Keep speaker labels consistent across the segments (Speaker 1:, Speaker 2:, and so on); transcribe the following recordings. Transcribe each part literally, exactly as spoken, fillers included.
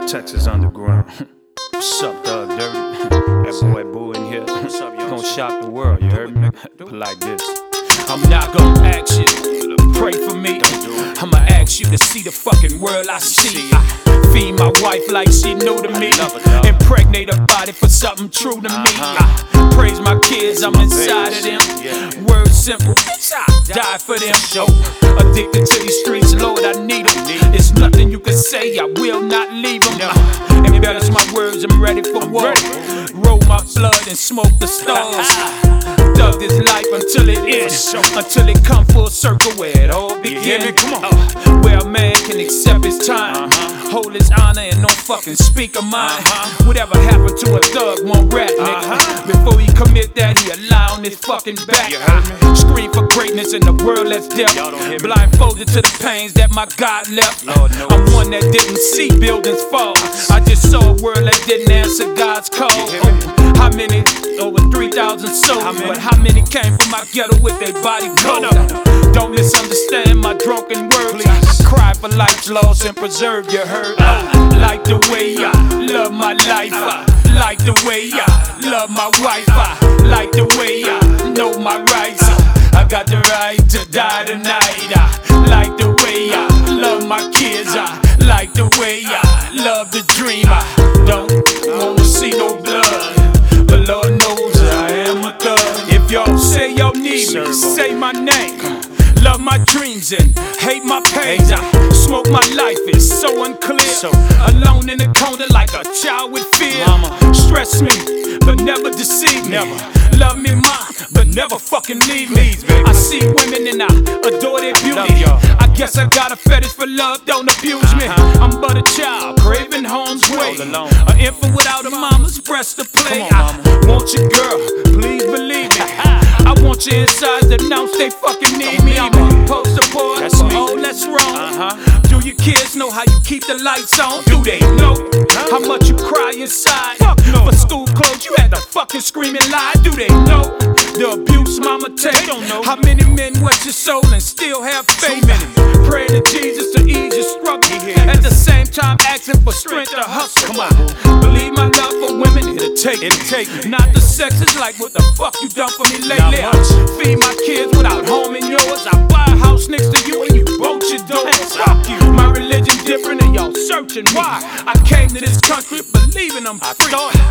Speaker 1: Texas Underground. What's up, Doug Dirty? That boy Boo in here. What's up, yo? Gonna shock the world, you heard me? Put like this. I'm not gonna ask you to pray for me. I'ma ask you to see the fucking world I see. I feed my wife like she new to me. Impregnate her body for something true to me. I praise my kids, I'm inside of them. Words simple, I die for them. Addicted to these streets, Lord, I need them. It's nothing you can say, I will not leave them. Embellish my words, I'm ready for war. Roll my blood and smoke the stars. Thug this life until it ends, until it come full circle where it all begins. Uh, where a man can accept his time, uh-huh. hold his honor and don't fucking speak a mind. Uh-huh. Whatever happened to a thug won't rap, nigga. Uh-huh. Before he commit that, he lie on his fucking back. Uh, scream for greatness in the world that's deaf. Blindfolded to the pains that my God left. I'm one that didn't see buildings fall. I just saw a world that didn't answer God's call. How many? Over three thousand souls. How but how many came from my ghetto with their body cold? Don't misunderstand my drunken words. I cry for life's loss and preserve your hurt. I like the way I love my life. I like the way I love my wife. I like the way I know my rights. I got the right to die tonight. I like the way I love my kids. I like the way I love the dream. I don't wanna see no blood, but Lord knows I am a thug. If y'all say y'all need me, say my name. Love my dreams and hate my pains. I smoke my life, it's so unclear. Alone in the corner like a child with fear. Stress me, but never deceive me. Love me, mom, but never fucking leave me. I see women and I adore their beauty. I guess I got a fetish for love, don't abuse me. I'm but a child, craving home's way. An infant without a mama's breast to play. I want you, girl, please believe me. I want you inside that now they fucking need me. I'm a poster boy for all that's wrong. Do your kids know how you keep the lights on? Do they know how much you cry inside? For school clothes you had to fucking scream and lie. Do they know the abuse mama take? How many men wet your soul and still have faith? Pray to Jesus to ease your struggle, at the same time asking for strength to hustle. Come on, believe my love for women, it'll take it. Take not the sex, it's like what the fuck you done for me lately. I feed my kids without home in yours. I buy a house next to you and you bolt your doors. Fuck you. My religion different and y'all searching why. I came to this country believing I'm free.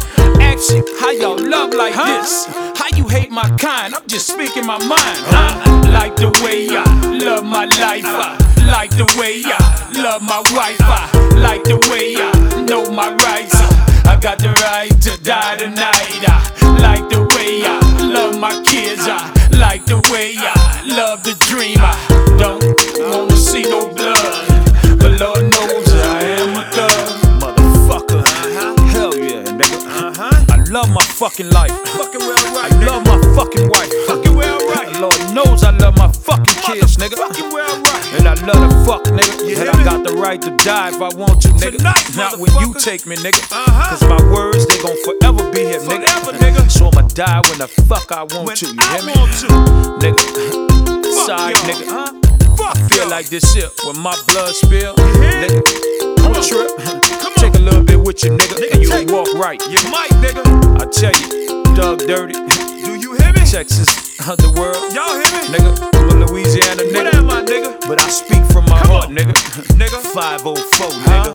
Speaker 1: Ask you how y'all love like this. How you hate my kind? I'm just speaking my mind. I like the way I love my life. I like the way I love my wife. I like the way I know my rights. I got the right to die tonight. I like the way I love my kids. I like the way I love the dream. I don't wanna see no blood, but Lord knows I am a thug. Motherfucker, uh-huh. Hell yeah, nigga. Uh-huh. I love my fucking life. Fucking well right. I love my fucking wife. Fucking well right. Lord knows I love my fucking kids, nigga. Fucking well right. And I love to fuck, nigga. You and I got the right to die if I want to, nigga. Tonight, not when you take me, nigga. Uh-huh. Cause my words, they gon' forever be here, nigga. Forever, nigga. So I'ma die when the fuck I want when to, you hear me? Want to. Nigga, side nigga. Huh? Fuck I feel yo. Like this shit when my blood spill, nigga. Don't trip. Take a little bit with you, nigga, nigga and you gon' walk right. You might, nigga. I tell you, Doug Dirty. Do you hear me? Texas Underworld. Y'all hear me? Nigga, I'm a Louisiana nigga. What am I, nigga? But I speak from my Come heart, on. nigga. Nigga. five oh four, nigga.